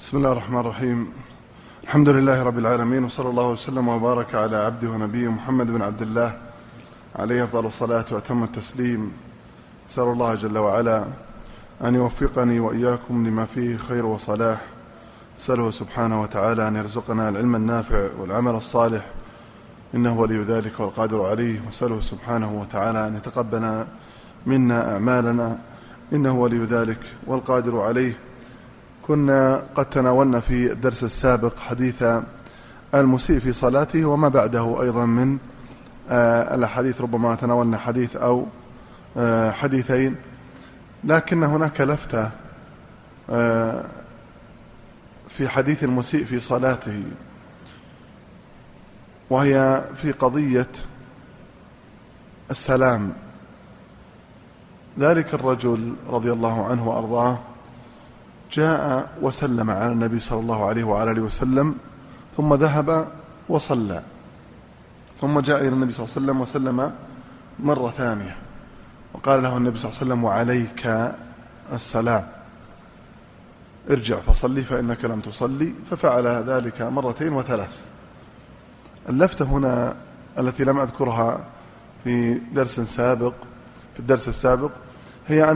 بسم الله الرحمن الرحيم. الحمد لله رب العالمين، وصلى الله وسلم وبارك على عبده ونبيه محمد بن عبد الله عليه أفضل الصلاة وأتم التسليم. أسأل الله جل وعلا أن يوفقني وإياكم لما فيه خير وصلاح. أسأله سبحانه وتعالى أن يرزقنا العلم النافع والعمل الصالح، إنه ولي ذلك والقادر عليه. وأسأله سبحانه وتعالى أن يتقبل منا أعمالنا، إنه ولي ذلك والقادر عليه. كنا قد تناولنا في الدرس السابق حديث المسيء في صلاته وما بعده أيضا من الأحاديث، ربما تناولنا حديث أو حديثين، لكن هناك لفتة في حديث المسيء في صلاته، وهي في قضية السلام. ذلك الرجل رضي الله عنه وأرضاه جاء وسلم على النبي صلى الله عليه وعلى آله وسلم، ثم ذهب وصلى، ثم جاء إلى النبي صلى الله عليه وسلم وسلم مرة ثانية، وقال له النبي صلى الله عليه وسلم: وعليك السلام، ارجع فصلي فإنك لم تصلي. ففعل ذلك مرتين وثلاث. اللفتة هنا التي لم أذكرها في الدرس السابق هي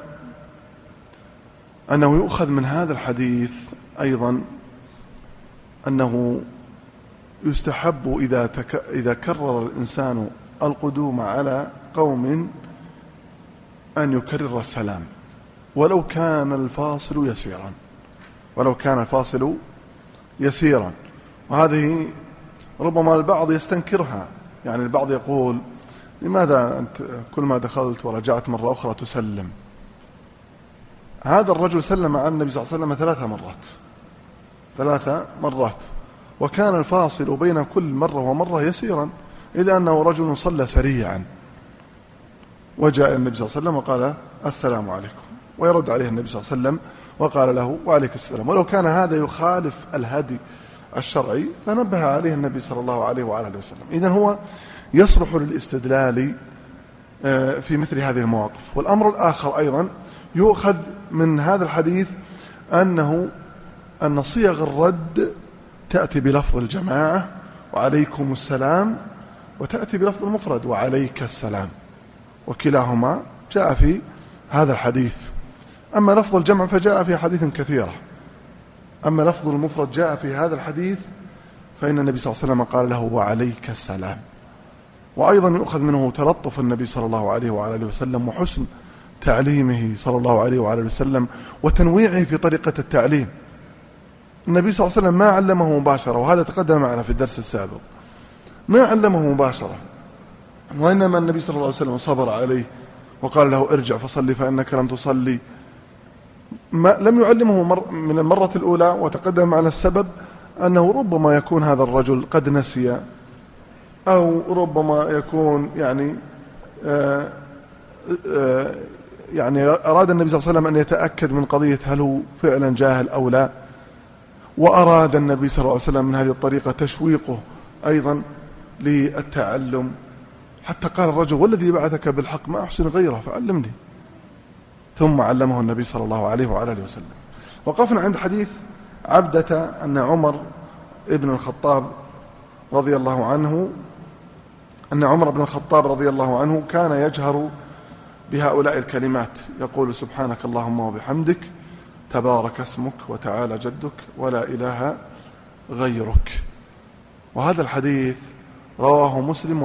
أنه يؤخذ من هذا الحديث أيضا أنه يستحب إذا كرر الإنسان القدوم على قوم أن يكرر السلام، ولو كان الفاصل يسيرا. وهذه ربما البعض يستنكرها، يعني البعض يقول: لماذا أنت كل ما دخلت ورجعت مرة أخرى تسلم؟ هذا الرجل سلم على النبي صلى الله عليه وسلم 3 مرات، وكان الفاصل بين كل مرة ومرة يسيرا، إذا أنه رجل صلى سريعا، وجاء النبي صلى الله عليه وسلم وقال: السلام عليكم، ويرد عليه النبي صلى الله عليه وسلم وقال له: وعليك السلام. ولو كان هذا يخالف الهدي الشرعي لنبه عليه النبي صلى الله عليه وآله وسلم. إذن هو يصلح للاستدلال في مثل هذه المواقف. والأمر الآخر أيضا يؤخذ من هذا الحديث أن صيغ الرد تأتي بلفظ الجماعة: وعليكم السلام، وتأتي بلفظ المفرد: وعليك السلام، وكلاهما جاء في هذا الحديث. أما لفظ الجمع فجاء في حديث كثيرة، أما لفظ المفرد جاء في هذا الحديث، فإن النبي صلى الله عليه وسلم قال له: وعليك السلام. وأيضا يؤخذ منه تلطف النبي صلى الله عليه وعلى وسلم، وحسن تعليمه صلى الله عليه وعلى وسلم، وتنويعه في طريقة التعليم. النبي صلى الله عليه وسلم ما علمه مباشرة، وهذا تقدم معنا في الدرس السابق، ما علمه مباشرة، وإنما النبي صلى الله عليه وسلم صبر عليه وقال له: ارجع فصلي فإنك لم تصلي. لم يعلمه من المرة الأولى، وتقدم معنا السبب أنه ربما يكون هذا الرجل قد نسي، أو ربما يكون يعني أراد النبي صلى الله عليه وسلم أن يتأكد من قضية هل هو فعلا جاهل أو لا، وأراد النبي صلى الله عليه وسلم من هذه الطريقة تشويقه أيضا للتعلم، حتى قال الرجل: والذي بعثك بالحق ما أحسن غيره فعلمني. ثم علمه النبي صلى الله عليه وعلى آله وسلم. وقفنا عند حديث عبدة أن عمر بن الخطاب رضي الله عنه كان يجهر بهؤلاء الكلمات، يقول: سبحانك اللهم وبحمدك، تبارك اسمك، وتعالى جدك، ولا إله غيرك. وهذا الحديث رواه مسلم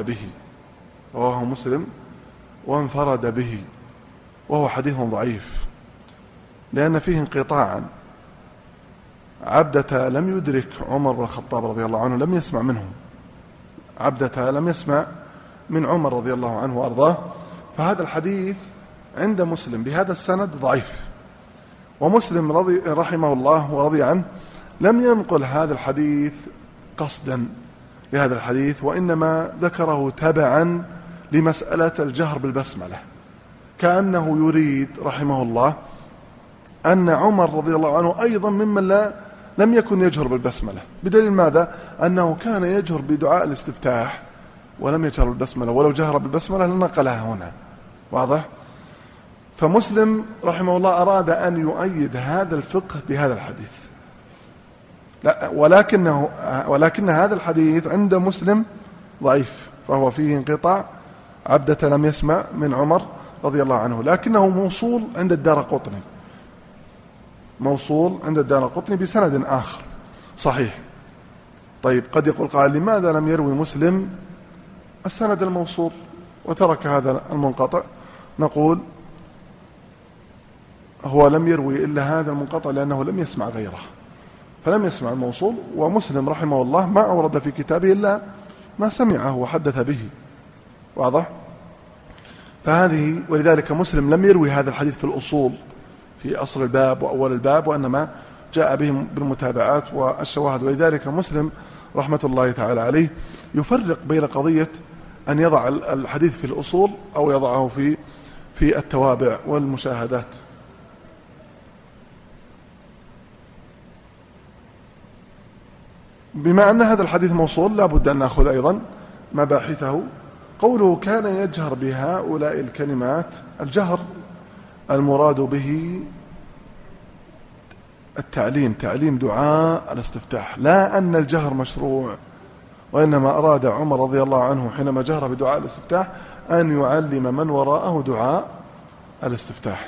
وانفرد به، وهو حديث ضعيف لأن فيه انقطاعا. عبدة لم يدرك عمر بن الخطاب رضي الله عنه، لم يسمع منه. عبدة لم يسمع من عمر رضي الله عنه وأرضاه، فهذا الحديث عند مسلم بهذا السند ضعيف. ومسلم رحمه الله ورضي عنه لم ينقل هذا الحديث قصدا لهذا الحديث، وإنما ذكره تبعا لمسألة الجهر بالبسملة، كأنه يريد رحمه الله أن عمر رضي الله عنه أيضا ممن لم يكن يجهر بالبسملة، بدليل ماذا؟ أنه كان يجهر بدعاء الاستفتاح ولم يجهر بالبسملة، ولو جهر بالبسملة لنقلها هنا. واضح؟ فمسلم رحمه الله أراد أن يؤيد هذا الفقه بهذا الحديث، لا، ولكن هذا الحديث عند مسلم ضعيف، فهو فيه انقطاع. عبدة لم يسمع من عمر رضي الله عنه، لكنه موصول عند الدارقطني، موصول عند الدارقطني بسند آخر صحيح. طيب، قد يقول قائل لماذا لم يروي مسلم السند الموصول وترك هذا المنقطع؟ نقول هو لم يروي إلا هذا المنقطع لأنه لم يسمع غيره، فلم يسمع الموصول. ومسلم رحمه الله ما أورد في كتابه إلا ما سمعه وحدث به، واضح؟ فهذه، ولذلك مسلم لم يروي هذا الحديث في الأصول في أصل الباب وأول الباب، وإنما جاء به بالمتابعات والشواهد. ولذلك مسلم رحمة الله تعالى عليه يفرق بين قضية أن يضع الحديث في الأصول أو يضعه في التوابع والمشاهدات. بما أن هذا الحديث موصول لا بد أن نأخذ أيضا مباحثه. قوله كان يجهر بهؤلاء الكلمات، الجهر المراد به تعليم دعاء الاستفتاح، لا أن الجهر مشروع، وإنما أراد عمر رضي الله عنه حينما جهر بدعاء الاستفتاح أن يعلم من وراءه دعاء الاستفتاح.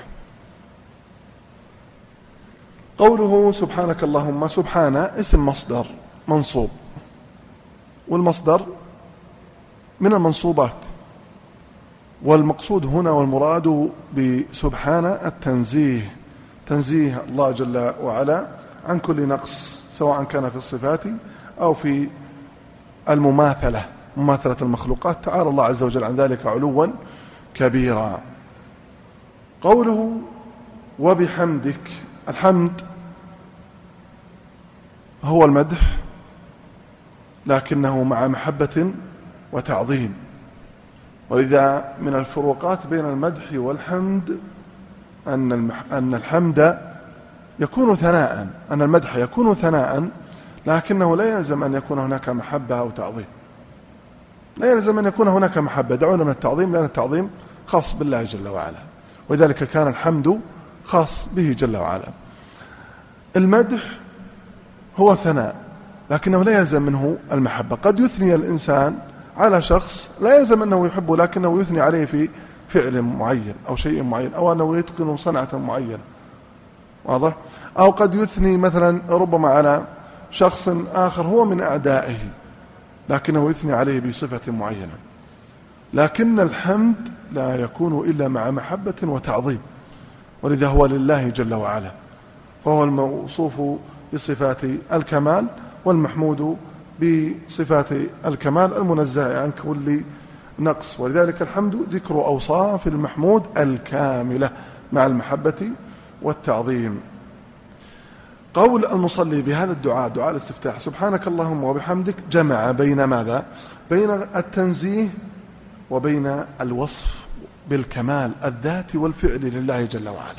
قوله سبحانك اللهم، سبحان اسم مصدر منصوب، والمصدر من المنصوبات، والمقصود هنا والمراد بسبحان التنزيه، تنزيه الله جل وعلا عن كل نقص، سواء كان في الصفات أو في المماثلة، مماثلة المخلوقات. تعالى الله عز وجل عن ذلك علوا كبيرا. قوله وبحمدك، الحمد هو المدح لكنه مع محبة وتعظيم. ولذا من الفروقات بين المدح والحمد أن الحمد يكون ثناء، أن المدح يكون ثناء، لكنه لا يلزم أن يكون هناك محبة أو تعظيم، لا يلزم أن يكون هناك محبة. دعونا من التعظيم، لأن التعظيم خاص بالله جل وعلا، وذلك كان الحمد خاص به جل وعلا. المدح هو ثناء لكنه لا يلزم منه المحبة. قد يثني الإنسان على شخص لا يلزم أنه يحبه، لكنه يثني عليه في فعل معين أو شيء معين، أو أنه يتقن صنعة معينة، واضح؟ أو قد يثني مثلا ربما على شخص آخر هو من أعدائه، لكنه يثني عليه بصفة معينة. لكن الحمد لا يكون إلا مع محبة وتعظيم، ولذا هو لله جل وعلا، فهو الموصوف بصفات الكمال والمحمود بصفات الكمال المنزه عن كل نقص. ولذلك الحمد ذكر أوصاف المحمود الكاملة مع المحبة والتعظيم. قول المصلي بهذا الدعاء، دعاء الاستفتاح، سبحانك اللهم وبحمدك، جمع بين ماذا؟ بين التنزيه وبين الوصف بالكمال الذاتي والفعل لله جل وعلا.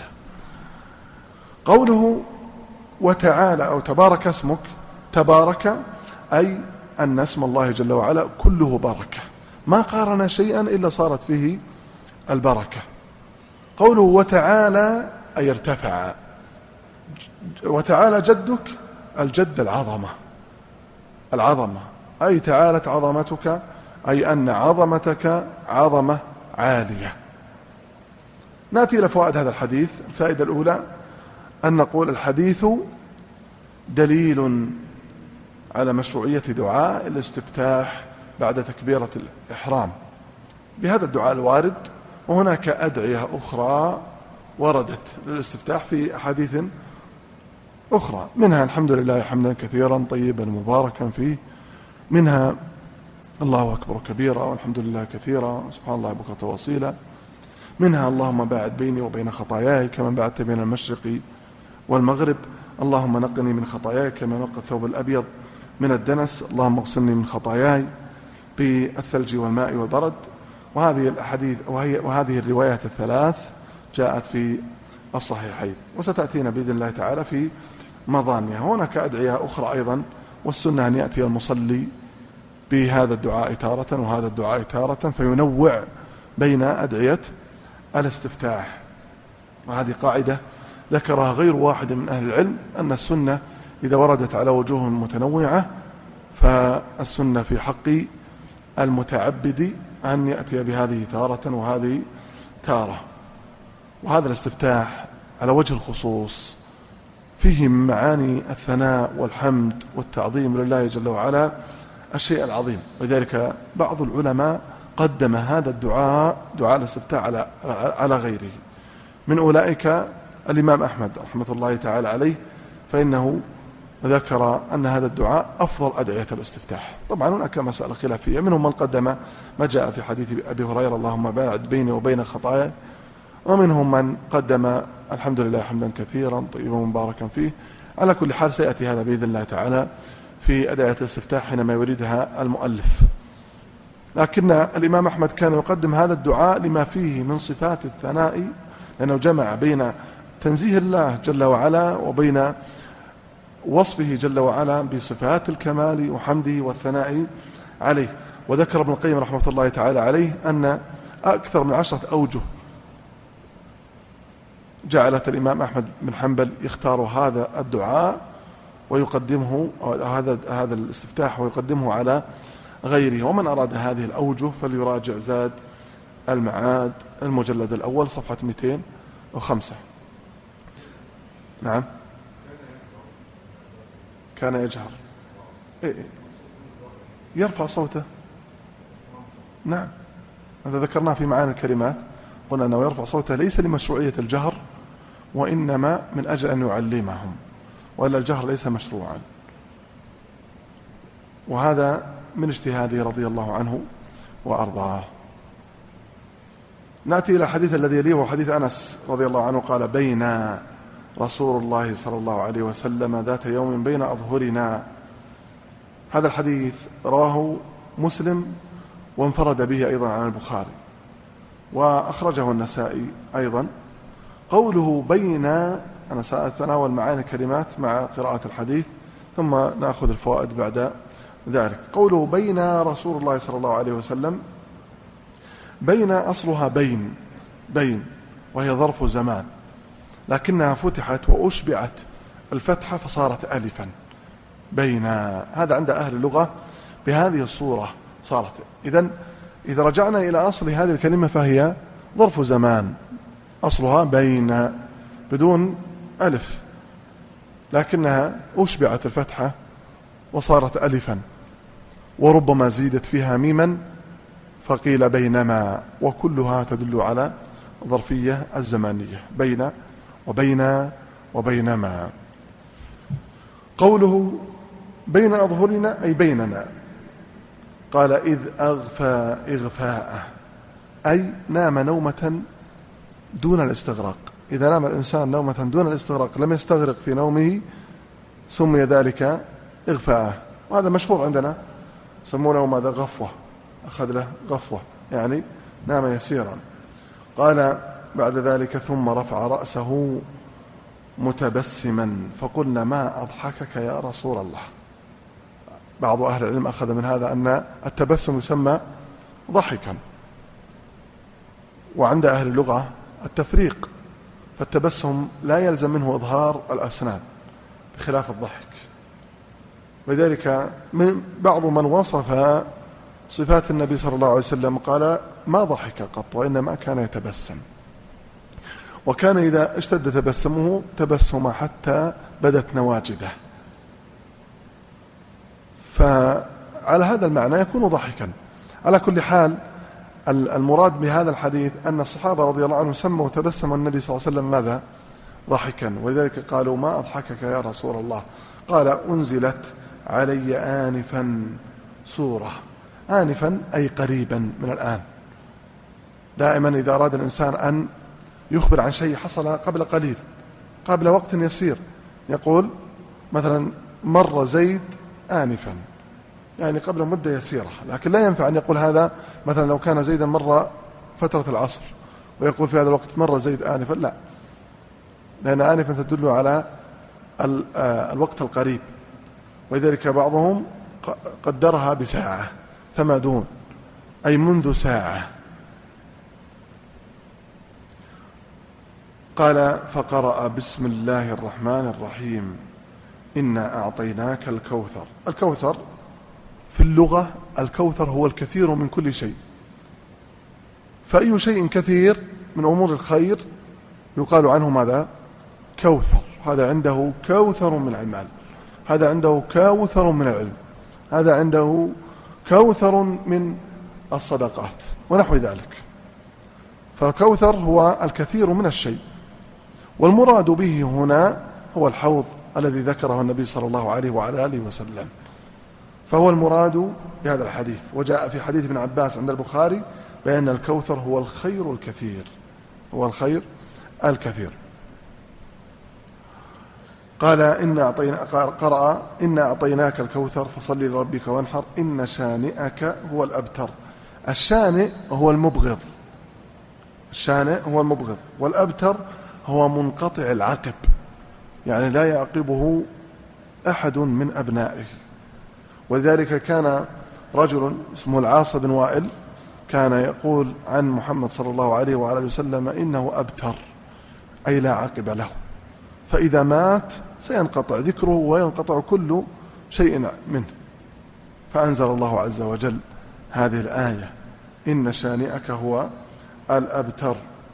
قوله وتعالى أو تبارك اسمك، تبارك أي أن اسم الله جل وعلا كله بركة، ما قارن شيئا إلا صارت فيه البركة. قوله وتعالى أي ارتفع، وتعالى جدك، الجد العظمة أي تعالت عظمتك، أي أن عظمتك عظمة عالية. نأتي إلى فوائد هذا الحديث. الفائدة الأولى أن نقول الحديث دليل على مشروعية دعاء الاستفتاح بعد تكبيرة الإحرام بهذا الدعاء الوارد، وهناك أدعية أخرى وردت للاستفتاح في أحاديث أخرى، منها الحمد لله حمدا كثيرا طيبا مباركا فيه، منها الله أكبر كبيرا والحمد لله كثيرا سبحان الله بكرة وأصيلا، منها اللهم باعد بيني وبين خطاياي كما بعدت بين المشرق والمغرب، اللهم نقني من خطاياي كما ينقى الثوب الأبيض من الدنس، اللهم اغسلني من خطاياي بالثلج والماء والبرد. وهذه الأحاديث وهذه الروايات الثلاث جاءت في الصحيحين، وستأتينا بإذن الله تعالى في مضانها. هناك أدعية أخرى أيضا، والسنة أن يأتي المصلي بهذا الدعاء تارة وهذا الدعاء تارة، فينوع بين أدعية الاستفتاح. وهذه قاعدة ذكرها غير واحد من أهل العلم، أن السنة إذا وردت على وجوه متنوعة فالسنة في حق المتعبد أن يأتي بهذه تارة وهذه تارة. وهذا الاستفتاح على وجه الخصوص فيه معاني الثناء والحمد والتعظيم لله جل وعلا الشيء العظيم. ولذلك بعض العلماء قدم هذا الدعاء، دعاء الاستفتاح، على غيره. من أولئك الإمام أحمد رحمة الله تعالى عليه، فإنه ذكر أن هذا الدعاء أفضل أدعية الاستفتاح. طبعا هناك مسألة خلافية، منهم من قدم ما جاء في حديث أبي هريرة اللهم باعد بيني وبين خطاياي، ومنهم من قدم الحمد لله حمدا كثيرا طيبا مباركا فيه. على كل حال سيأتي هذا بإذن الله تعالى في أدعية الاستفتاح حينما يريدها المؤلف. لكن الإمام أحمد كان يقدم هذا الدعاء لما فيه من صفات الثناء، لأنه جمع بين تنزيه الله جل وعلا وبين وصفه جل وعلا بصفات الكمال وحمده والثناء عليه. وذكر ابن القيم رحمة الله تعالى عليه أن أكثر من 10 أوجه جعلت الإمام أحمد بن حنبل يختار هذا الدعاء ويقدمه، هذا الاستفتاح ويقدمه على غيره. ومن أراد هذه الأوجه فليراجع زاد المعاد المجلد الأول صفحة 205. نعم، كان يجهر، يرفع صوته. نعم، هذا ذكرناه في معاني الكلمات، قلنا أنه يرفع صوته ليس لمشروعية الجهر، وإنما من أجل أن يعلمهم، وإلا الجهر ليس مشروعا. وهذا من اجتهاده رضي الله عنه وأرضاه. نأتي إلى الحديث الذي يليه، وحديث أنس رضي الله عنه قال: بين رسول الله صلى الله عليه وسلم ذات يوم بين أظهرنا. هذا الحديث رواه مسلم وانفرد به أيضا عن البخاري، وأخرجه النسائي أيضا. قوله بين، أنا سأتناول معاني الكلمات مع قراءة الحديث ثم نأخذ الفوائد بعد ذلك. قوله بين رسول الله صلى الله عليه وسلم، بين أصلها بين وهي ظرف زمان، لكنها فتحت وأشبعت الفتحة فصارت ألفا. بين، هذا عند أهل اللغة بهذه الصورة صارت. إذا رجعنا إلى أصل هذه الكلمة فهي ظرف زمان، أصلها بين بدون ألف، لكنها أشبعت الفتحة وصارت ألفا، وربما زيدت فيها ميما فقيل بينما، وكلها تدل على ظرفية الزمانية، بين وبين وبينما. قوله بين أظهرنا أي بيننا. قال: إذ أغفى إغفاءه، أي نام نومة دون الاستغراق. إذا نام الإنسان نومة دون الاستغراق لم يستغرق في نومه سمي ذلك إغفاءه. وهذا مشهور عندنا، يسمونه ماذا؟ غفوة، أخذ له غفوة، يعني نام يسيرا. قال بعد ذلك: ثم رفع رأسه متبسما فقلنا: ما أضحكك يا رسول الله. بعض أهل العلم أخذ من هذا أن التبسم يسمى ضحكا، وعند أهل اللغة التفريق، فالتبسم لا يلزم منه إظهار الأسنان بخلاف الضحك. ولذلك بعض من وصف صفات النبي صلى الله عليه وسلم قال: ما ضحك قط وإنما كان يتبسم، وكان إذا اشتد تبسمه تبسم حتى بدت نواجده، فعلى هذا المعنى يكون ضحكا. على كل حال المراد بهذا الحديث أن الصحابة رضي الله عنهم سموا تبسم النبي صلى الله عليه وسلم ماذا؟ ضحكا. ولذلك قالوا: ما أضحكك يا رسول الله؟ قال: أنزلت علي آنفا سورة. آنفا أي قريبا من الآن. دائما إذا أراد الإنسان أن يخبر عن شيء حصل قبل قليل، قبل وقت يسير، يقول مثلا: مر زيد آنفا، يعني قبل مدة يسيرة. لكن لا ينفع أن يقول هذا مثلا لو كان زيدا مر فترة العصر ويقول في هذا الوقت مر زيد آنفا، لا، لأن آنفا تدل على الوقت القريب. ولذلك بعضهم قدرها بساعة فما دون، أي منذ ساعة. قال: فقرأ بسم الله الرحمن الرحيم إنا أعطيناك الكوثر. الكوثر في اللغة، الكوثر هو الكثير من كل شيء، فأي شيء كثير من أمور الخير يقال عنه ماذا؟ كوثر. هذا عنده كوثر من المال، هذا عنده كوثر من العلم، هذا عنده كوثر من الصدقات ونحو ذلك. فالكوثر هو الكثير من الشيء، والمراد به هنا هو الحوض الذي ذكره النبي صلى الله عليه وعلى آله وسلم، فهو المراد بهذا الحديث. وجاء في حديث ابن عباس عند البخاري بأن الكوثر هو الخير الكثير، هو الخير الكثير. قال قرأ إنا أعطيناك الكوثر فصل لربك وانحر إن شانئك هو الأبتر. الشانئ هو المبغض، الشانئ هو المبغض، والأبتر هو منقطع العقب، يعني لا يعقبه أحد من أبنائه. ولذلك كان رجل اسمه العاص بن وائل كان يقول عن محمد صلى الله عليه وعلى وسلم إنه أبتر، أي لا عقب له، فإذا مات سينقطع ذكره وينقطع كل شيء منه. فأنزل الله عز وجل هذه الآية إن شانئك هو الأبتر.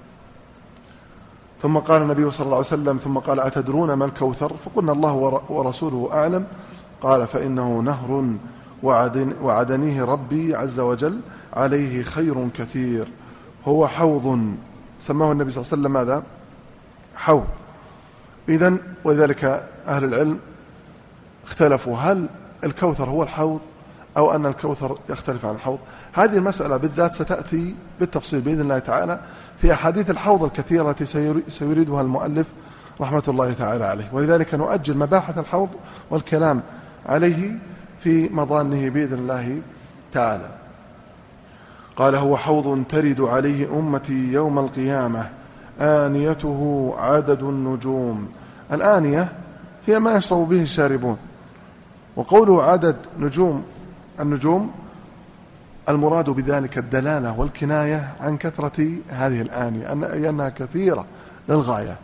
ثم قال النبي صلى الله عليه وسلم ثم قال أتدرون ما الكوثر؟ فقلنا الله ورسوله أعلم. قال فإنه نهر وعدنيه ربي عز وجل عليه خير كثير، هو حوض سماه النبي صلى الله عليه وسلم ماذا؟ حوض. إذن وذلك أهل العلم اختلفوا هل الكوثر هو الحوض أو أن الكوثر يختلف عن الحوض. هذه المسألة بالذات ستأتي بالتفصيل بإذن الله تعالى في أحاديث الحوض الكثيرة التي سيريدها المؤلف رحمة الله تعالى عليه، ولذلك نؤجل مباحث الحوض والكلام عليه في مضانه بإذن الله تعالى. قال هو حوض ترد عليه أمتي يوم القيامة آنيته عدد النجوم. الآنية هي ما يشرب به الشاربون، وقوله عدد النجوم المراد بذلك الدلالة والكناية عن كثرة هذه الآنية، أنها كثيرة للغاية.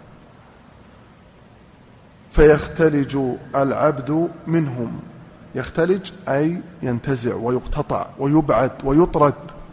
فيختلج العبد منهم، يختلج أي ينتزع ويقتطع ويبعد ويطرد.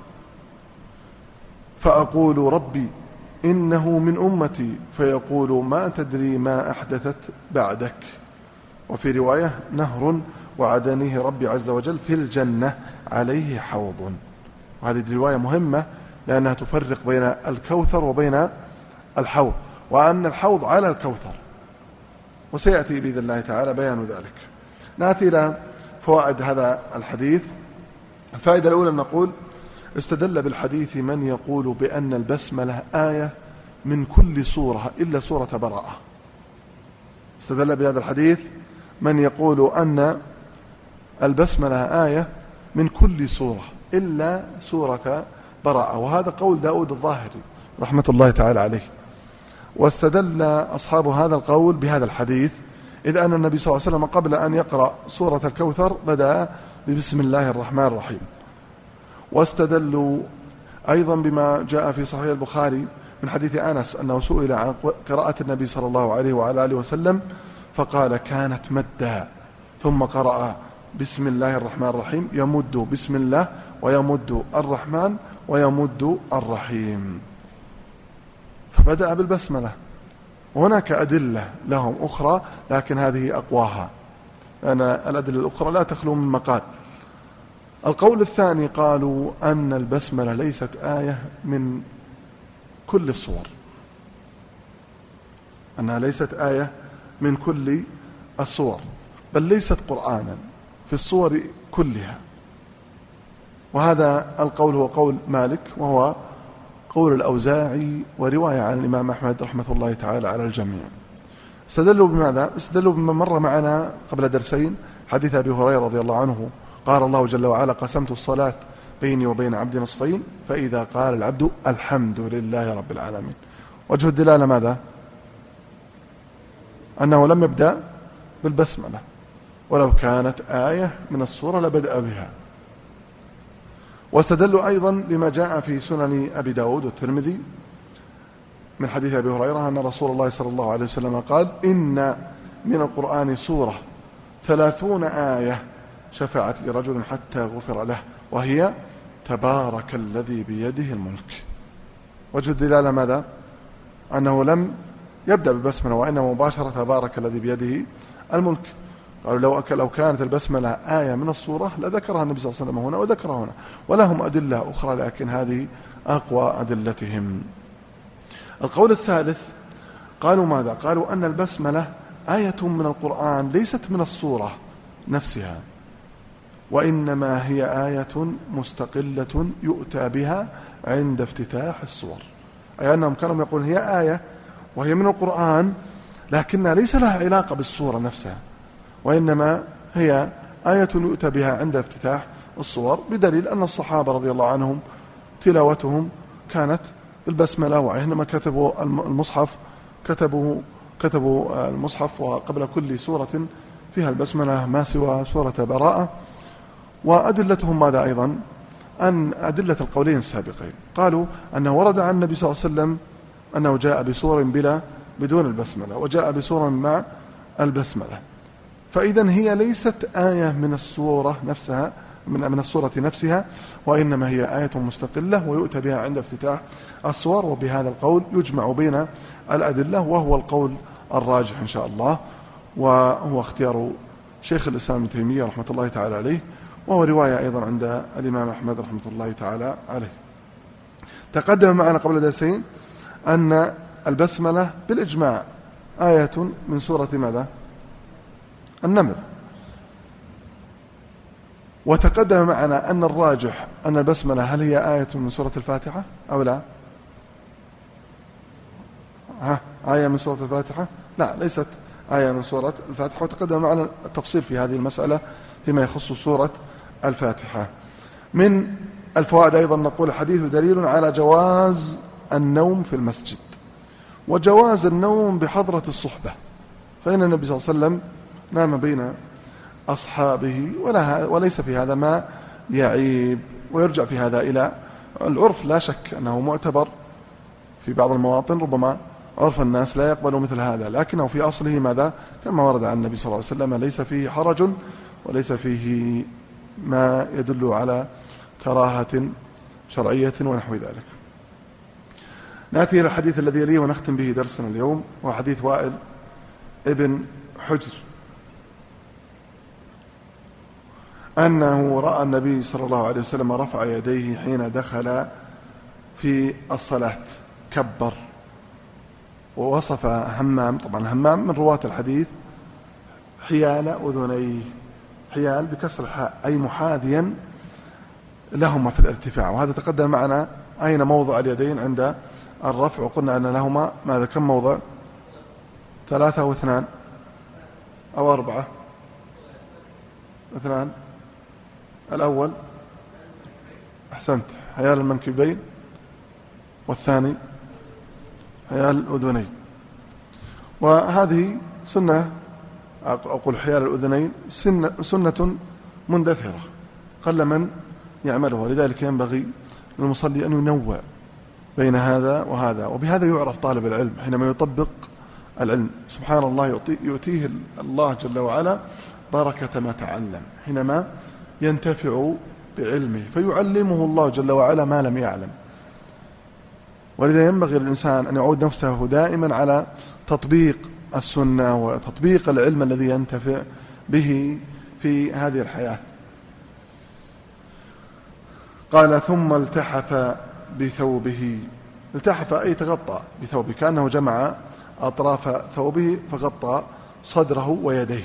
فأقول ربي إنه من أمتي، فيقول ما تدري ما أحدثت بعدك. وفي رواية نهر وعدنيه ربي عز وجل في الجنة عليه حوض. وهذه رواية مهمة لأنها تفرق بين الكوثر وبين الحوض، وأن الحوض على الكوثر، وسيأتي بإذن الله تعالى بيان ذلك. نأتي إلى فوائد هذا الحديث. الفائدة الأولى نقول استدل بالحديث من يقول بأن البسملة آية من كل سورة إلا سورة براءة. استدل بهذا الحديث من يقول أن البسملة آية من كل سورة إلا سورة براءة، وهذا قول داود الظاهري رحمة الله تعالى عليه. واستدل أصحاب هذا القول بهذا الحديث إذ أن النبي صلى الله عليه وسلم قبل أن يقرأ سورة الكوثر بدأ ببسم الله الرحمن الرحيم. واستدلوا أيضا بما جاء في صحيح البخاري من حديث أنس أنه سئل عن قراءة النبي صلى الله عليه وعلى آله وسلم فقال كانت مدا، ثم قرأ بسم الله الرحمن الرحيم، يمد بسم الله ويمد الرحمن ويمد الرحيم، فبدأ بالبسملة. وهناك أدلة لهم أخرى لكن هذه أقواها، لأن الأدلة الأخرى لا تخلو من مقال. القول الثاني قالوا أن البسملة ليست آية من كل الصور، أنها ليست آية من كل الصور، بل ليست قرآنا في الصور كلها. وهذا القول هو قول مالك، وهو قول الأوزاعي ورواية عن الإمام أحمد رحمة الله تعالى على الجميع. استدلوا بماذا؟ استدلوا بما مر معنا قبل درسين، حديث أبي هريرة رضي الله عنه قال الله جل وعلا قسمت الصلاة بيني وبين عبدي نصفين فإذا قال العبد الحمد لله رب العالمين. وجه الدلالة ماذا؟ أنه لم يبدأ بالبسملة، ولو كانت آية من السورة لبدأ بها. واستدلوا أيضا بما جاء في سنن أبي داود والترمذي من حديث أبي هريرة أن رسول الله صلى الله عليه وسلم قال إن من القرآن سورة 30 آية شفعت لرجل حتى غفر له، وهي تبارك الذي بيده الملك. وجه الدلالة ماذا؟ أنه لم يبدأ بالبسملة، وإنما مباشرة تبارك الذي بيده الملك. قالوا لو كانت البسملة آية من الصورة لذكرها النبي صلى الله عليه وسلم هنا وذكرها هنا، ولهم أدلة أخرى لكن هذه أقوى أدلتهم. القول الثالث قالوا ماذا؟ قالوا أن البسملة آية من القرآن ليست من الصورة نفسها، وإنما هي آية مستقلة يؤتى بها عند افتتاح الصور، أي أنهم كانوا يقولون هي آية وهي من القرآن لكنها ليس لها علاقة بالصورة نفسها، وإنما هي آية يؤتى بها عند افتتاح الصور، بدليل أن الصحابة رضي الله عنهم تلاوتهم كانت بالبسملة، وعندما كتبوا المصحف كتبوا المصحف وقبل كل سورة فيها البسملة ما سوى سورة براءة. وأدلتهم ماذا أيضا؟ أن أدلة القولين السابقين قالوا أنه ورد عن النبي صلى الله عليه وسلم أنه جاء بسور بدون البسملة، وجاء بسور مع البسملة، فإذا هي ليست آية من السورة نفسها من السورة نفسها، وإنما هي آية مستقلة ويؤتى بها عند افتتاح السور. وبهذا القول يجمع بين الأدلة، وهو القول الراجح إن شاء الله، وهو اختيار شيخ الإسلام ابن تيمية رحمة الله تعالى عليه، وهو رواية أيضا عند الإمام أحمد رحمة الله تعالى عليه. تقدم معنا قبل درسين أن البسملة بالإجماع آية من سورة ماذا؟ النمل. وتقدم معنا أن الراجح أن البسملة هل هي آية من سورة الفاتحة أو لا؟ آية من سورة الفاتحة؟ لا، ليست آية من سورة الفاتحة. وتقدم معنا التفصيل في هذه المسألة فيما يخص سورة الفاتحة. من الفوائد أيضا نقول الحديث دليل على جواز النوم في المسجد، وجواز النوم بحضرة الصحبة، فإن النبي صلى الله عليه وسلم نام بين أصحابه وليس في هذا ما يعيب. ويرجع في هذا إلى العرف، لا شك أنه معتبر في بعض المواطن، ربما عرف الناس لا يقبل مثل هذا، لكنه في أصله ماذا؟ كما ورد عن النبي صلى الله عليه وسلم ليس فيه حرج وليس فيه ما يدل على كراهة شرعية ونحو ذلك. نأتي إلى الحديث الذي يليه ونختم به درسنا اليوم، وهو حديث وائل ابن حجر أنه رأى النبي صلى الله عليه وسلم رفع يديه حين دخل في الصلاة كبر، ووصف همام، طبعا همام من رواة الحديث، حيال أذنيه، حيال بكسر الحاء أي محاذيا لهما في الارتفاع. وهذا تقدم معنا أين موضع اليدين عند الرفع، وقلنا أن لهما ماذا؟ كم موضع؟ 3 و2 أو 4 2. الأول أحسنت، حيال المنكبين، والثاني حيال الأذنين. وهذه سنة، أقول حيال الأذنين سنة مندثرة قل من يعملها، لذلك ينبغي للمصلي أن ينوع بين هذا وهذا. وبهذا يعرف طالب العلم حينما يطبق العلم، سبحان الله يؤتيه الله جل وعلا بركة ما تعلم حينما ينتفع بعلمه، فيعلمه الله جل وعلا ما لم يعلم. ولذا ينبغي للإنسان أن يعود نفسه دائما على تطبيق السنة وتطبيق العلم الذي ينتفع به في هذه الحياة. قال ثم التحف بثوبه، التحف أي تغطى بثوبه، كأنه جمع أطراف ثوبه فغطى صدره ويديه.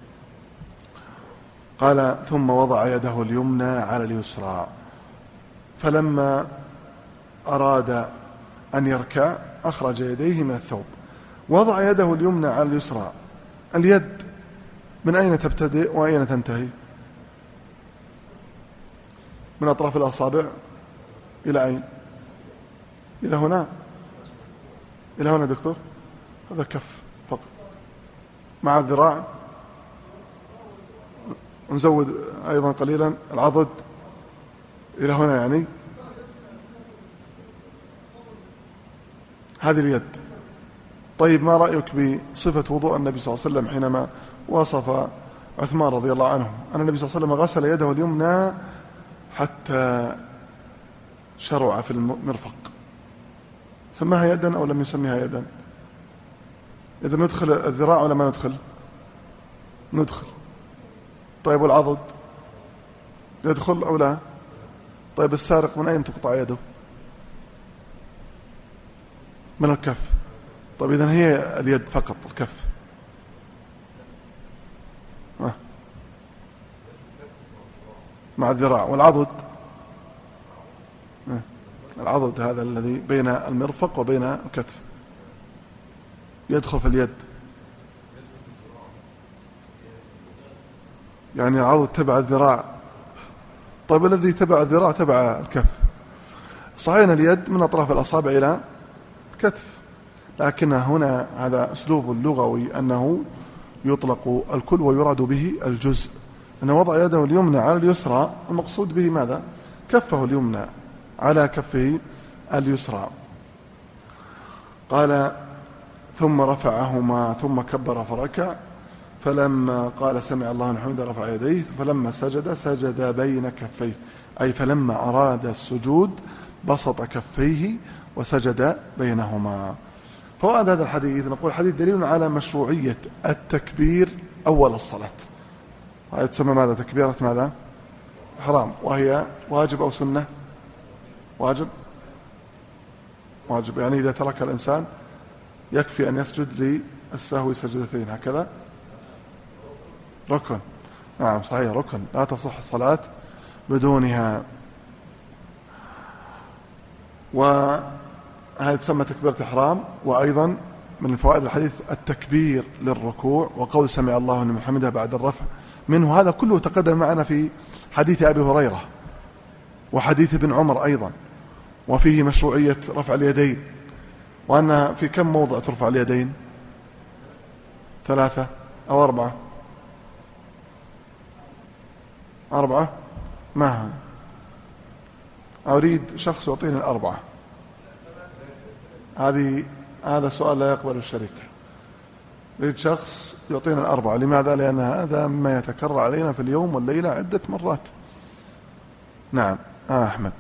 قال ثم وضع يده اليمنى على اليسرى، فلما أراد أن يركع أخرج يديه من الثوب، وضع يده اليمنى على اليسرى. اليد من أين تبتدئ وأين تنتهي؟ من أطراف الأصابع إلى أين؟ إلى هنا، إلى هنا دكتور، هذا كف فقط، مع الذراع نزود أيضا قليلا العضد إلى هنا، يعني هذه اليد. طيب ما رأيك بصفة وضوء النبي صلى الله عليه وسلم حينما وصف عثمان رضي الله عنه أن النبي صلى الله عليه وسلم غسل يده اليمنى حتى شرع في المرفق، سماها يدا أو لم يسميها يدا؟ إذا ندخل الذراع ولا ما ندخل؟ ندخل. طيب والعضد يدخل أو لا؟ طيب السارق من أين تقطع يده؟ من الكف. طيب إذن هي اليد فقط، الكف. مع الذراع. والعضد؟ العضد هذا الذي بين المرفق وبين الكتف يدخل في اليد، يعني العضد تبع الذراع. طيب الذي تبع الذراع تبع الكف. صحيح اليد من أطراف الأصابع إلى الكتف، لكن هنا هذا أسلوب اللغوي أنه يطلق الكل ويراد به الجزء، أنه وضع يده اليمنى على اليسرى، المقصود به ماذا؟ كفه اليمنى على كفه اليسرى. قال ثم رفعهما ثم كبر فركع، فلما قال سمع الله لمن حمده رفع يديه، فلما سجد بين كفيه، أي فلما أراد السجود بسط كفيه وسجد بينهما. فوائد هذا الحديث، نقول الحديث دليل على مشروعية التكبير أول الصلاة، وهي تسمى ماذا؟ تكبيرة ماذا؟ حرام. وهي واجب أو سنة؟ واجب. يعني إذا ترك الإنسان يكفي أن يسجد للسهو سجدتين هكذا. ركن. نعم صحيح، ركن، لا تصح الصلاة بدونها. وهذه تسمى تكبيرة إحرام. وأيضا من الفوائد الحديث التكبير للركوع، وقول سمع الله لمن حمده بعد الرفع منه. هذا كله تقدم معنا في حديث أبي هريرة وحديث ابن عمر أيضا، وفيه مشروعية رفع اليدين، وأن في كم موضع ترفع اليدين؟ 3 أو 4؟ 4؟ ما أريد شخص يعطيني 4. هذا سؤال لا يقبل الشركة. أريد شخص يعطينا 4. لماذا؟ لأن هذا مما يتكرر علينا في اليوم والليلة عدة مرات. نعم أحمد.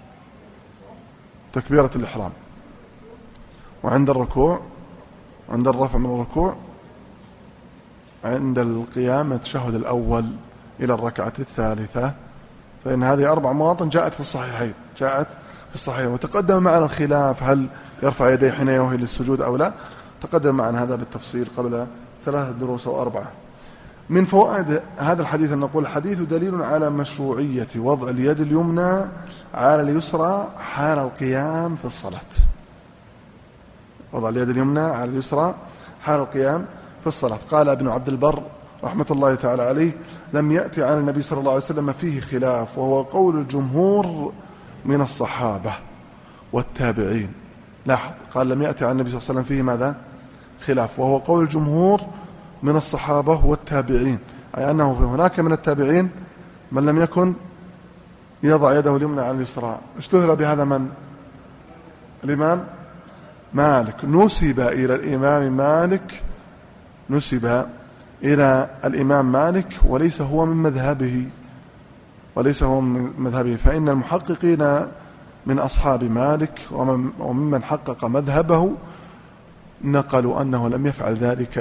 تكبيرة الإحرام، وعند الركوع، عند الرفع من الركوع، عند القيام التشهد الأول إلى الركعة الثالثة. فإن هذه 4 مواطن جاءت في الصحيحين. وتقدم معنا الخلاف هل يرفع يديه حين يوهي للسجود أو لا، تقدم معنا هذا بالتفصيل قبل 3 دروس أو 4. من فوائد هذا الحديث أن نقول الحديث دليل على مشروعية وضع اليد اليمنى على اليسرى حال القيام في الصلاة. وضع اليد اليمنى على اليسرى حال القيام في الصلاة. قال ابن عبد البر رحمة الله تعالى عليه: لم يأتي عن النبي صلى الله عليه وسلم فيه خلاف، وهو قول الجمهور من الصحابة والتابعين. لاحظ، قال لم يأتي عن النبي صلى الله عليه وسلم فيه ماذا؟ خلاف، وهو قول الجمهور من الصحابة والتابعين، أي أنه في هناك من التابعين من لم يكن يضع يده اليمنى على اليسرى. اشتهر بهذا من؟ الإمام مالك. نسب إلى الإمام مالك وليس هو من مذهبه. فإن المحققين من أصحاب مالك وممن حقق مذهبه نقلوا أنه لم يفعل ذلك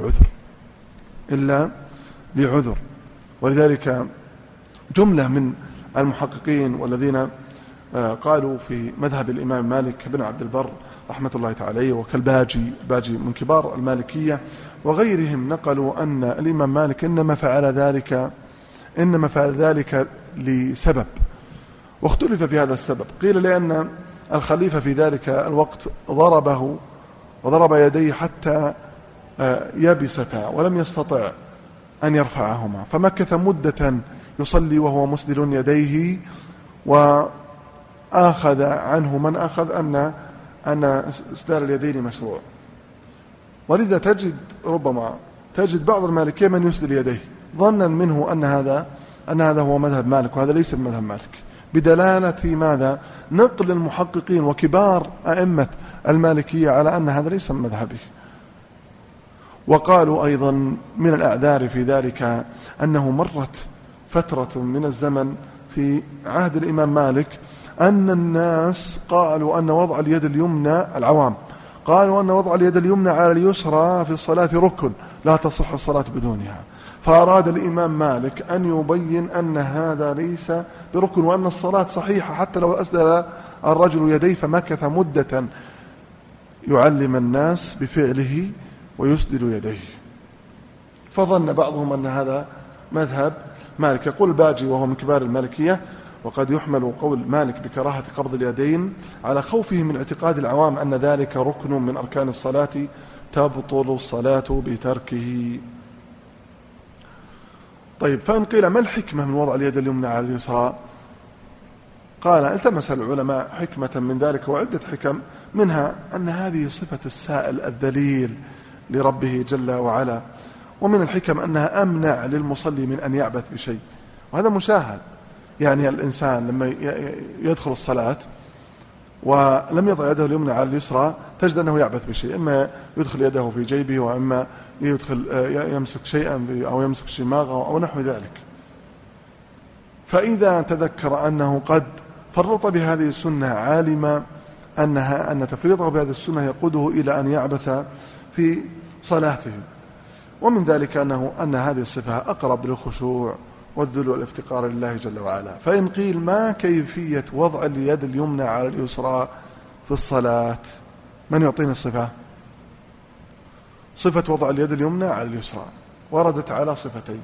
إلا لعذر. ولذلك جملة من المحققين والذين قالوا في مذهب الإمام مالك بن عبد البر رحمة الله تعالى عليه، وكالباجي من كبار المالكية وغيرهم، نقلوا أن الإمام مالك إنما فعل ذلك لسبب، واختلف في هذا السبب. قيل لأن الخليفة في ذلك الوقت ضربه وضرب يديه حتى يبستا ولم يستطع أن يرفعهما، فمكث مدة يصلي وهو مسدل يديه، وآخذ عنه من أخذ أن إسدال اليدين مشروع. ولذا ربما تجد بعض المالكية من يسدل يديه ظنا منه أن هذا هو مذهب مالك، وهذا ليس مذهب مالك، بدلالة ماذا؟ نقل المحققين وكبار أئمة المالكية على أن هذا ليس مذهبه. وقالوا أيضا من الأعذار في ذلك أنه مرت فترة من الزمن في عهد الإمام مالك أن الناس قالوا أن وضع اليد اليمنى، العوام قالوا أن وضع اليد اليمنى على اليسرى في الصلاة ركن لا تصح الصلاة بدونها، فأراد الإمام مالك أن يبين أن هذا ليس بركن، وأن الصلاة صحيحة حتى لو أسدل الرجل يديه فمكث مدة يعلم الناس بفعله ويسدل يديه. فظن بعضهم أن هذا مذهب مالك. يقول الباجي وهو من كبار المالكية: وقد يحمل قول مالك بكراهة قبض اليدين على خوفه من اعتقاد العوام أن ذلك ركن من أركان الصلاة تبطل الصلاة بتركه. طيب، فإن قيل ما الحكمة من وضع اليد اليمنى على اليسرى؟ قال: التمس العلماء حكمة من ذلك وعدة حكم، منها أن هذه صفة السائل الذليل لربه جل وعلا، ومن الحكم أنها أمنع للمصلي من أن يعبث بشيء، وهذا مشاهد. يعني الإنسان لما يدخل الصلاة ولم يضع يده اليمنى على اليسرى تجد أنه يعبث بشيء، إما يدخل يده في جيبه، وإما يمسك شيئا أو يمسك شماغه أو نحو ذلك. فإذا تذكر أنه قد فرط بهذه السنة عالما أن تفريطه بهذه السنة يقوده إلى أن يعبث في صلاته. ومن ذلك أن هذه الصفة أقرب للخشوع والذل والافتقار لله جل وعلا. فإن قيل ما كيفية وضع اليد اليمنى على اليسرى في الصلاة؟ من يعطيني الصفة؟ صفة وضع اليد اليمنى على اليسرى وردت على صفتين: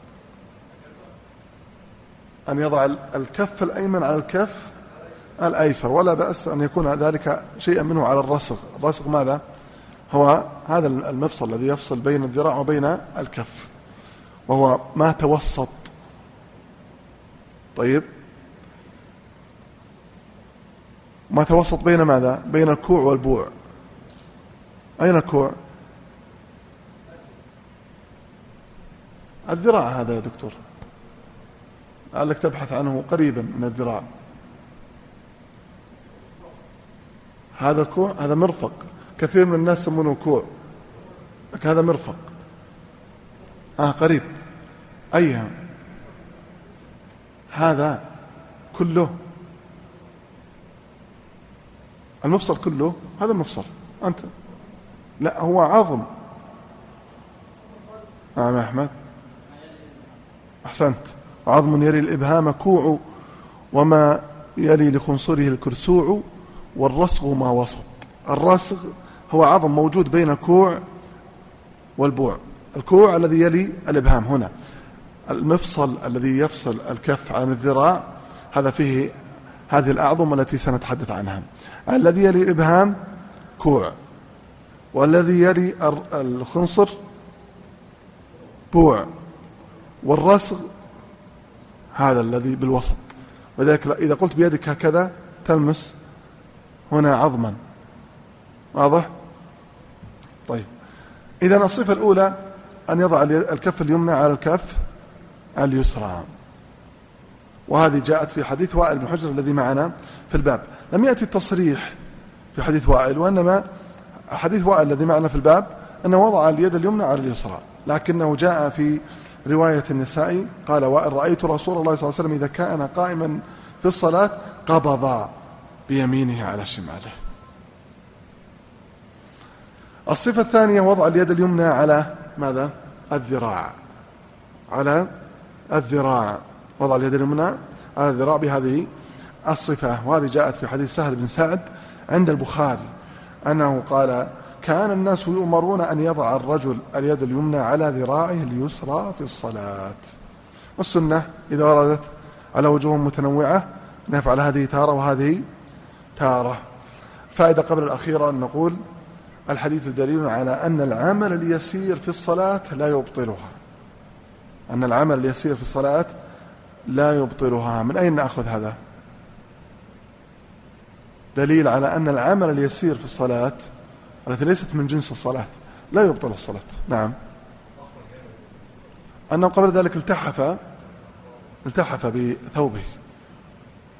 أن يضع الكف الأيمن على الكف الأيسر، ولا بأس أن يكون ذلك شيئا منه على الرسغ. الرسغ ماذا؟ هو هذا المفصل الذي يفصل بين الذراع وبين الكف، وهو ما توسط. طيب، ما توسط بين ماذا؟ بين الكوع والبوع. أين الكوع؟ الذراع هذا يا دكتور، لعلك تبحث عنه قريبا من الذراع. هذا كوع، هذا مرفق. كثير من الناس يسمونه كوع، لكن هذا مرفق. قريب. أيها؟ هذا كله المفصل كله، هذا المفصل. أنت لا، هو عظم. نعم يا أحمد، أحسنت. عظم يلي الإبهام كوع، وما يلي لخنصره الكرسوع، والرسغ ما وسط. الرسغ هو عظم موجود بين الكوع والبوع. الكوع الذي يلي الإبهام، هنا المفصل الذي يفصل الكف عن الذراع، هذا فيه هذه الأعظم التي سنتحدث عنها. الذي يلي الإبهام كوع، والذي يلي الخنصر بوع، والرسغ هذا الذي بالوسط. وذلك إذا قلت بيدك هكذا تلمس هنا عظما. واضح؟ طيب، إذا الصفة الأولى أن يضع الكف اليمنى على الكف اليسرى، وهذه جاءت في حديث وائل بن حجر الذي معنا في الباب. لم يأتي التصريح في حديث وائل، وإنما حديث وائل الذي معنا في الباب أنه وضع اليد اليمنى على اليسرى، لكنه جاء في رواية النسائي قال وائل: رأيت رسول الله صلى الله عليه وسلم إذا كان قائما في الصلاة قبض بيمينه على شماله. الصفة الثانية وضع اليد اليمنى على ماذا؟ الذراع. على الذراع، وضع اليد اليمنى على الذراع بهذه الصفة. وهذه جاءت في حديث سهل بن سعد عند البخاري أنه قال: كان الناس يؤمرون أن يضع الرجل اليد اليمنى على ذراعه اليسرى في الصلاة. والسنة إذا وردت على وجوه متنوعة أن يفعل هذه تارة وهذه تارة. فائدة قبل الأخيرة أن نقول: الحديث دليل على أن العمل اليسير في الصلاة لا يبطلها. أن العمل اليسير في الصلاة لا يبطلها. من أين نأخذ هذا؟ دليل على أن العمل اليسير في الصلاة التي ليست من جنس الصلاة لا يبطل الصلاة. نعم، أنه قبل ذلك التحف بثوبه.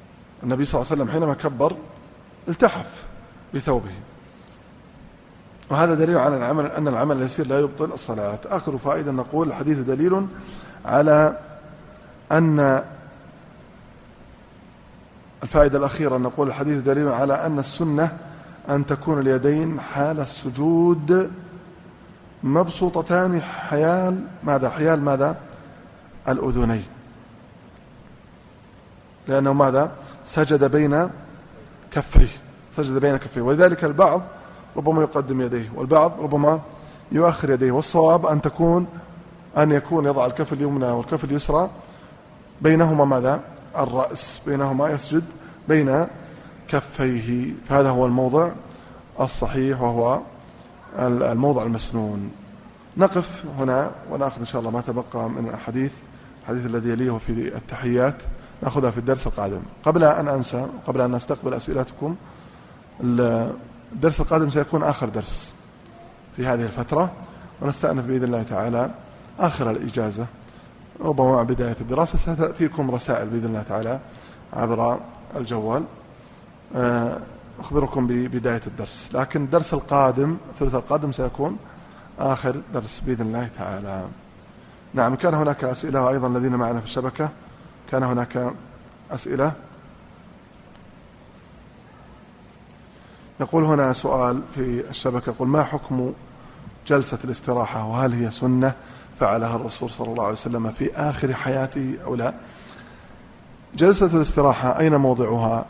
النبي صلى الله عليه وسلم حينما كبر التحف بثوبه. وهذا دليل على العمل أن العمل اليسير لا يبطل الصلاة. آخر فائدة نقول الحديث دليل على أن الفائدة الأخيرة نقول الحديث دليل على أن السنة أن تكون اليدين حال السجود مبسوطتان حيال ماذا الأذنين، لأنه ماذا سجد بين كفيه ولذلك البعض ربما يقدم يديه والبعض ربما يؤخر يديه، والصواب أن يكون يضع الكف اليمنى والكف اليسرى بينهما ماذا الرأس، بينهما يسجد بين كفيه، فهذا هو الموضع الصحيح وهو الموضع المسنون. نقف هنا ونأخذ إن شاء الله ما تبقى من الحديث الذي يليه في التحيات نأخذها في الدرس القادم. قبل أن أنسى، قبل أن نستقبل أسئلتكم، الدرس القادم سيكون آخر درس في هذه الفترة، ونستأنف بإذن الله تعالى آخر الإجازة، ربما مع بداية الدراسة ستأتيكم رسائل بإذن الله تعالى عبر الجوال أخبركم ببداية الدرس، لكن الدرس القادم الثلاثاء القادم سيكون آخر درس بإذن الله تعالى. نعم، كان هناك أسئلة، وأيضا الذين معنا في الشبكة كان هناك أسئلة. يقول هنا سؤال في الشبكة، يقول ما حكم جلسة الاستراحة، وهل هي سنة فعلها الرسول صلى الله عليه وسلم في آخر حياته أو لا؟ جلسة الاستراحة أين موضعها؟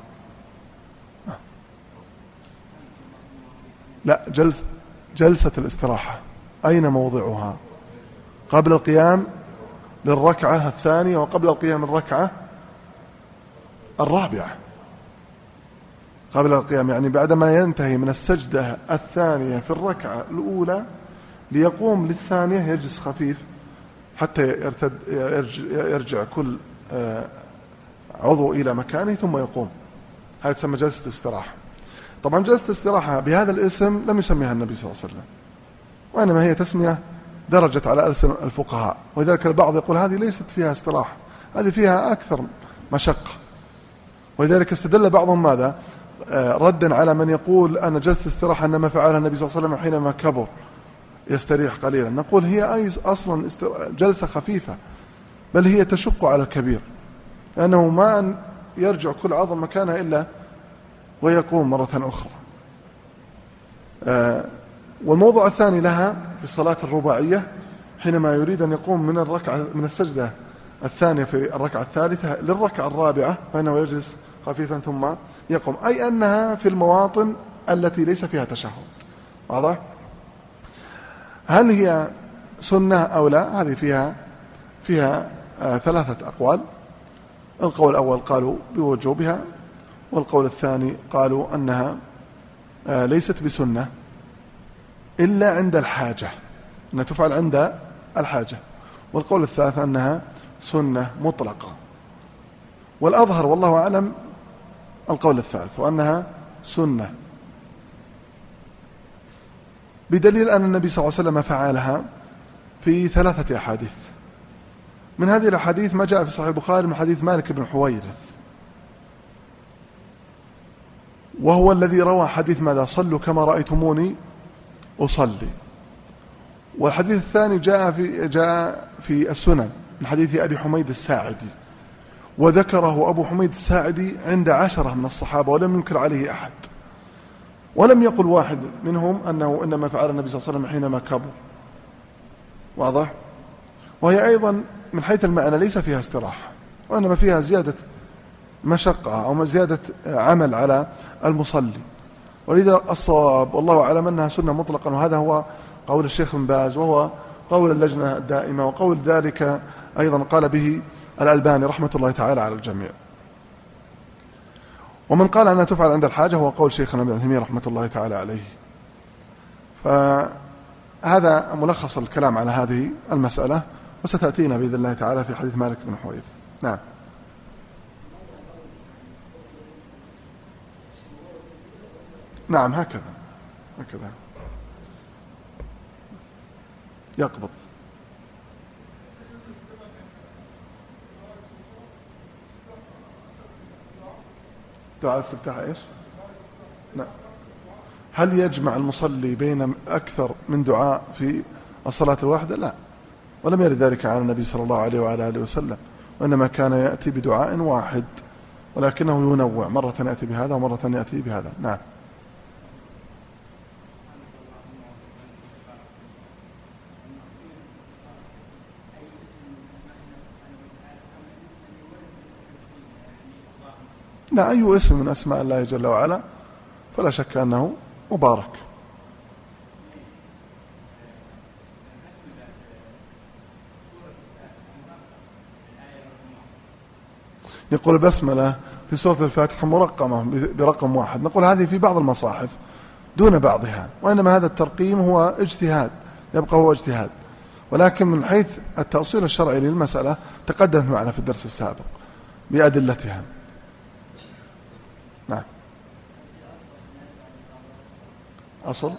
لا، جلسة الاستراحة أين موضعها؟ قبل القيام للركعة الثانية وقبل القيام الركعة الرابعة. قبل القيام يعني بعدما ينتهي من السجدة الثانية في الركعة الأولى ليقوم للثانية يجلس خفيف حتى يرجع كل عضو إلى مكانه ثم يقوم. هذه تسمى جلسة استراحة. طبعا جلسة الاستراحة بهذا الاسم لم يسميها النبي صلى الله عليه وسلم، وإنما هي تسمية درجت على ألسن الفقهاء، ولذلك البعض يقول هذه ليست فيها استراحة، هذه فيها أكثر مشقة. ولذلك استدل بعضهم ماذا ردا على من يقول أن جلسة الاستراحة إنما فعلها النبي صلى الله عليه وسلم حينما كبر يستريح قليلا. نقول هي أصلا جلسة خفيفة، بل هي تشق على الكبير، لأنه ما أن يرجع كل عظم مكانها إلا ويقوم مرة أخرى. والموضوع الثاني لها في الصلاة الرباعية حينما يريد أن يقوم من السجدة الثانية في الركعة الثالثة للركعة الرابعة فإنه يجلس خفيفا ثم يقوم، أي أنها في المواطن التي ليس فيها تشهد. واضح؟ هل هي سنة أو لا؟ هذه فيها ثلاثة أقوال. القول الأول قالوا بوجوبها، والقول الثاني قالوا أنها ليست بسنة إلا عند الحاجة، أنها تفعل عند الحاجة، والقول الثالث أنها سنة مطلقة. والأظهر والله أعلم القول الثالث، وأنها سنة، بدليل أن النبي صلى الله عليه وسلم فعلها في ثلاثة أحاديث. من هذه الأحاديث ما جاء في صحيح البخاري من حديث مالك بن حويرث، وهو الذي روى حديث ماذا؟ صلوا كما رأيتموني أصلي. والحديث الثاني جاء في السنن من حديث أبي حميد الساعدي، وذكره أبو حميد الساعدي عند 10 من الصحابة ولم ينكر عليه أحد، ولم يقل واحد منهم أنه إنما فعل النبي صلى الله عليه وسلم حينما كبر. واضح؟ وهي أيضا من حيث المعنى ليس فيها استراحة، وإنما فيها زيادة مشقة أو زيادة عمل على المصلي. ولذا الصواب والله أعلم أنها سنة مطلقا، وهذا هو قول الشيخ بن باز، وهو قول اللجنة الدائمة، وقول ذلك أيضا قال به الألباني رحمة الله تعالى على الجميع. ومن قال أنها تفعل عند الحاجة هو قول شيخنا ابن عثيمين رحمة الله تعالى عليه. فهذا ملخص الكلام على هذه المسألة، وستأتينا بإذن الله تعالى في حديث مالك بن حويرث. نعم. نعم، هكذا يقبض. دعاء استفتاح ايش؟ نعم. هل يجمع المصلي بين أكثر من دعاء في الصلاة الواحدة؟ لا، ولم يرد ذلك عن النبي صلى الله عليه وعلى آله وسلم، وإنما كان يأتي بدعاء واحد، ولكنه ينوع، مرة يأتي بهذا ومرة يأتي بهذا. نعم. لا، أي اسم من أسماء الله جل وعلا فلا شك أنه مبارك. يقول البسملة في سورة الفاتحة مرقمة برقم واحد، نقول هذه في بعض المصاحف دون بعضها، وإنما هذا الترقيم هو اجتهاد، يبقى هو اجتهاد، ولكن من حيث التأصيل الشرعي للمسألة تقدمت معنا في الدرس السابق بأدلتها. نعم. أصل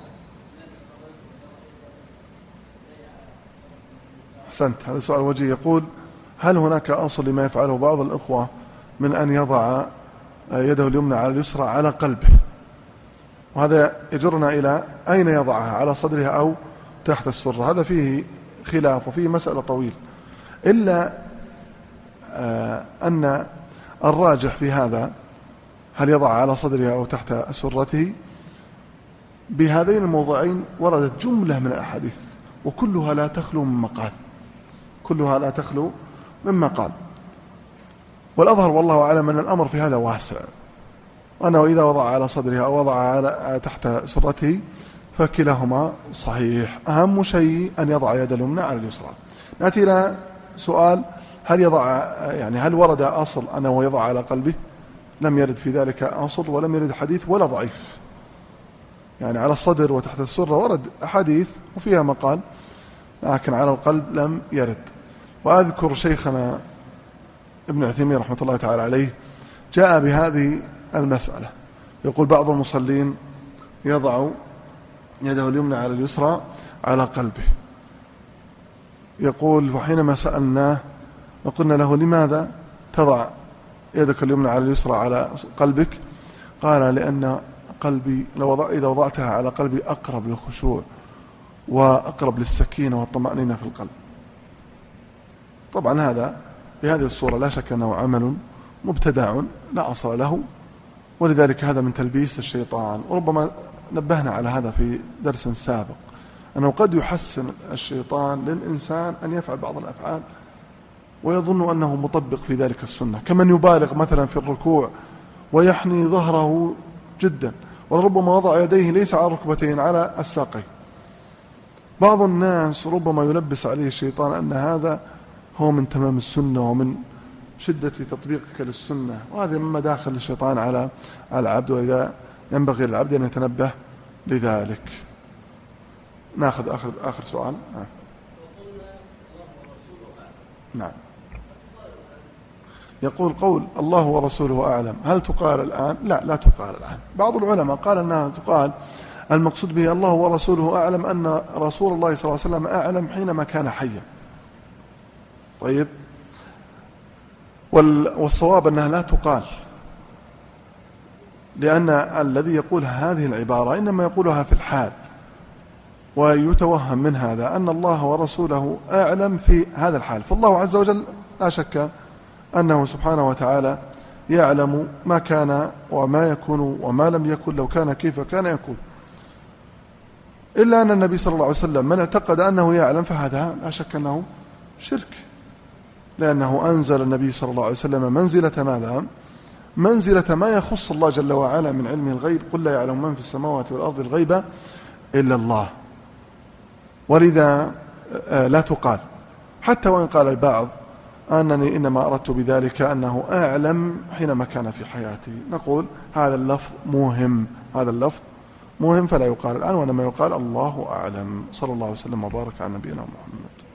أحسنت، هذا سؤال وجيه. يقول هل هناك أصل لما يفعله بعض الأخوة من أن يضع يده اليمنى على اليسرى على قلبه، وهذا يجرنا إلى أين يضعها، على صدرها أو تحت السرة؟ هذا فيه خلاف وفيه مسألة طويل، إلا أن الراجح في هذا هل يضع على صدرها أو تحت سرته، بهذين الموضعين وردت جملة من الأحاديث وكلها لا تخلو من مقال، كلها لا تخلو من مقال. والأظهر والله أعلم أن الأمر في هذا واسع، وأنه إذا وضع على صدرها أو وضع على تحت سرته فكلاهما صحيح. أهم شيء أن يضع يد اليمنى على اليسرى. نأتي إلى سؤال، هل ورد أصل أنه يضع على قلبه؟ لم يرد في ذلك أصل، ولم يرد حديث ولا ضعيف. يعني على الصدر وتحت السرة ورد أحاديث وفيها مقال، لكن على القلب لم يرد. وأذكر شيخنا ابن عثيمين رحمة الله تعالى عليه جاء بهذه المسألة، يقول بعض المصلين يضع يده اليمنى على اليسرى على قلبه. يقول وحينما سألناه وقلنا له لماذا تضع يدك اليمنى على اليسرى على قلبك؟ قال لأن قلبي إذا وضعتها على قلبي أقرب للخشوع وأقرب للسكينة والطمأنينة في القلب. طبعا هذا بهذه الصورة لا شك أنه عمل مبتدع لا أصل له، ولذلك هذا من تلبيس الشيطان. وربما نبهنا على هذا في درس سابق، أنه قد يحسن الشيطان للإنسان أن يفعل بعض الأفعال ويظن أنه مطبق في ذلك السنة، كمن يبالغ مثلا في الركوع ويحني ظهره جدا، وربما وضع يديه ليس على الركبتين على الساقين. بعض الناس ربما يلبس عليه الشيطان أن هذا هو من تمام السنة ومن شدة تطبيقك للسنة، وهذا مما داخل الشيطان على العبد، وإذا ينبغي للعبد أن يتنبه لذلك. ناخذ آخر سؤال. نعم. يقول قول الله ورسوله أعلم هل تقال الآن؟ لا تقال الآن. بعض العلماء قال أنها تقال، المقصود به الله ورسوله أعلم أن رسول الله صلى الله عليه وسلم أعلم حينما كان حيا. طيب، والصواب أنها لا تقال، لأن الذي يقول هذه العبارة إنما يقولها في الحال، ويتوهم من هذا أن الله ورسوله أعلم في هذا الحال. فالله عز وجل لا شك أنه سبحانه وتعالى يعلم ما كان وما يكون وما لم يكن، لو كان كيف كان يكون. إلا أن النبي صلى الله عليه وسلم من اعتقد أنه يعلم فهذا لا شك أنه شرك، لأنه أنزل النبي صلى الله عليه وسلم منزلة ماذا؟ منزلة ما يخص الله جل وعلا من علم الغيب، قل لا يعلم من في السماوات والأرض الغيب إلا الله. ولذا لا تقال، حتى وإن قال البعض أنني إنما أردت بذلك أنه أعلم حينما كان في حياتي، نقول هذا اللفظ مهم، هذا اللفظ مهم، فلا يقال الآن، وإنما يقال الله أعلم. صلى الله عليه وسلم وبارك على نبينا محمد.